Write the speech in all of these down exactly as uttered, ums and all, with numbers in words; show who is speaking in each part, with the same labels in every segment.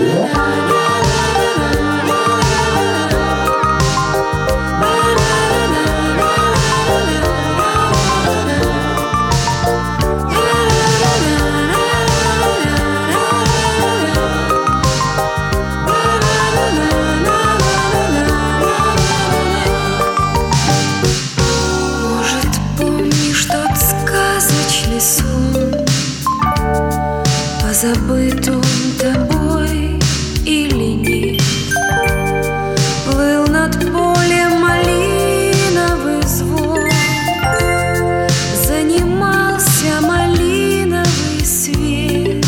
Speaker 1: Забыт он тобой или нет? Плыл над полем малиновый звон, занимался малиновый свет.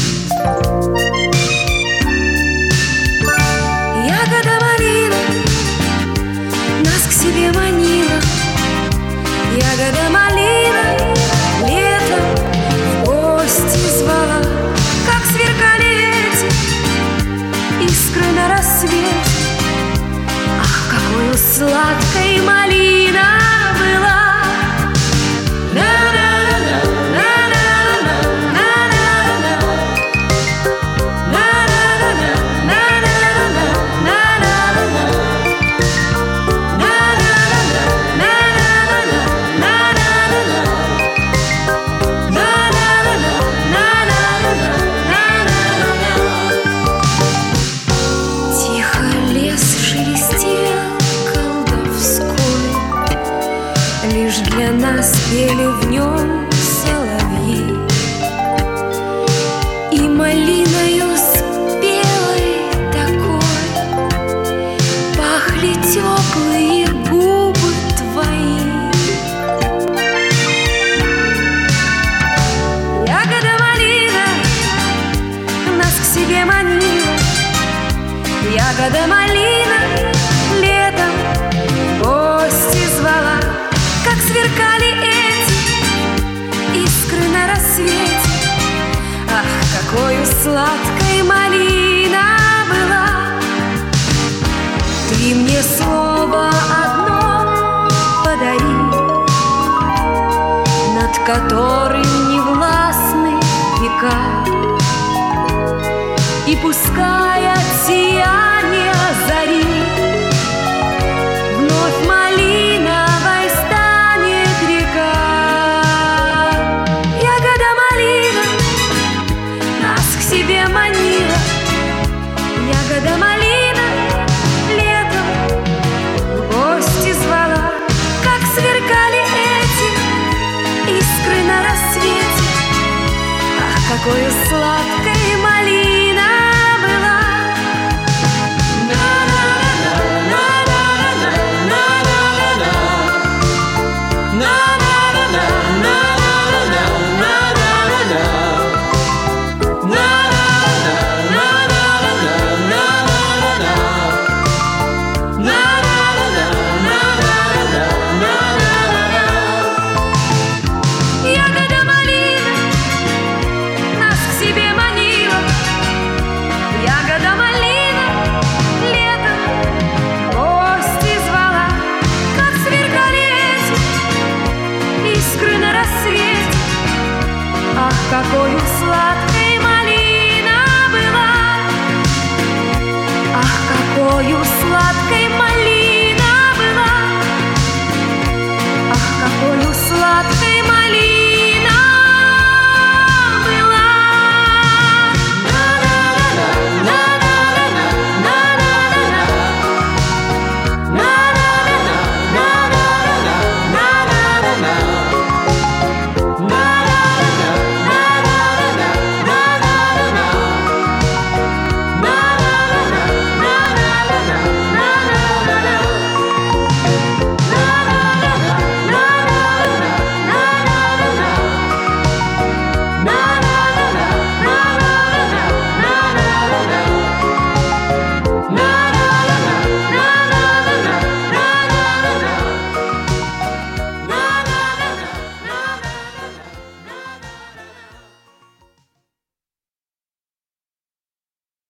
Speaker 1: Ягода малина нас к себе манила, ягода малина летом в гости звала. Как сверкали эти искры на рассвете, ах, какой сладкой малина была! Лишь для нас пели в нем соловьи, и малиною спелой такой пахли теплые губы твои. Ягода малина нас к себе манила, ягода малина летом в гости звала. Как сверкали эти искры на рассвете, ах, какой сладкой малина была! Ты мне слово одно подари, над которым не властны века, и пускай